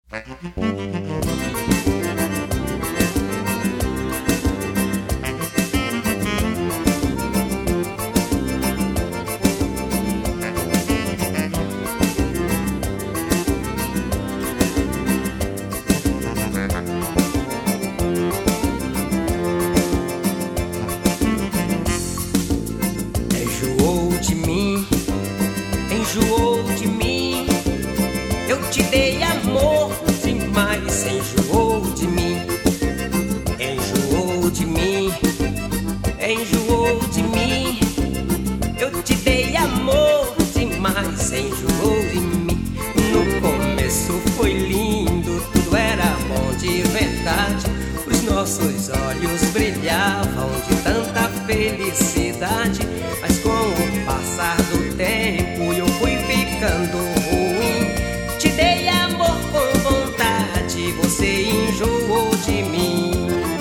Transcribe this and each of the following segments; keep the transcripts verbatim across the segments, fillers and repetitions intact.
Enjoou de mim, enjoou de mim. Eu te dei amor demais, enjoou de mim. Enjoou de mim, enjoou de mim. Eu te dei amor demais, enjoou de mim. No começo foi lindo, tudo era bom de verdade. Os nossos olhos brilhavam de tanta felicidade. Mas com o passar do tempo eu fui ficando ruim. Te dei amor com vontade, você enjoou de mim.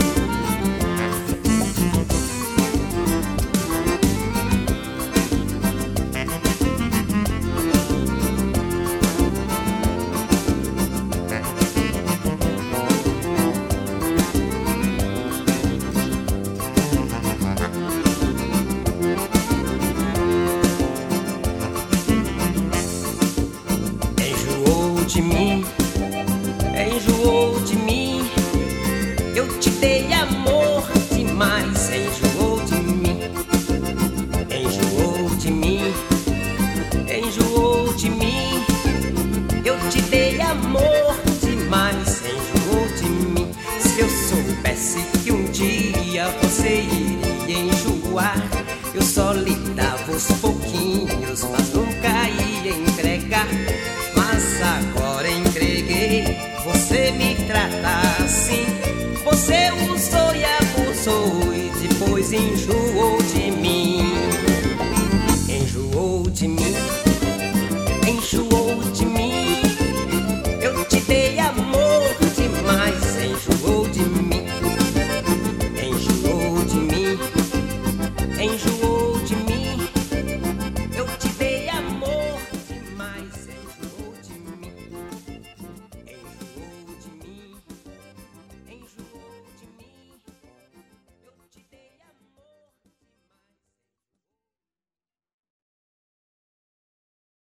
De mim, enjoou de mim. Eu te dei amor demais, enjoou de mim. Enjoou de mim, enjoou de mim. Eu te dei amor demais, enjoou de mim. Se eu soubesse que um dia você iria enjoar, eu só lhe dava os pouquinhos, mas nunca ia entregar. Mas agora entreguei, você me trata assim. Você usou e abusou e depois enjoou de mim. Enjoou de mim, enjoou